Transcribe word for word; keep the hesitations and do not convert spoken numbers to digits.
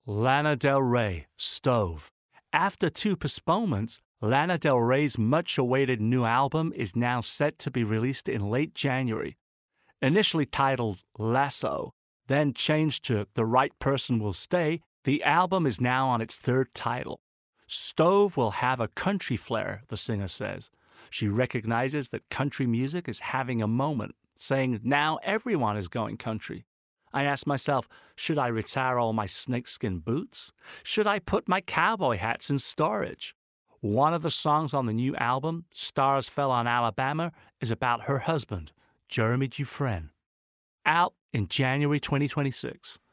Lana Del Rey, Stove. After two postponements, Lana Del Rey's much-awaited new album is now set to be released in late January. Initially titled Lasso, then changed to The Right Person Will Stay, the album is now on its third title. Stove will have a country flair, the singer says. She recognizes that country music is having a moment, saying now everyone is going country. I ask myself, should I retire all my snakeskin boots? Should I put my cowboy hats in storage? One of the songs on the new album, Stars Fell on Alabama, is about her husband, Jeremy Dufresne. Out in January twenty twenty-six.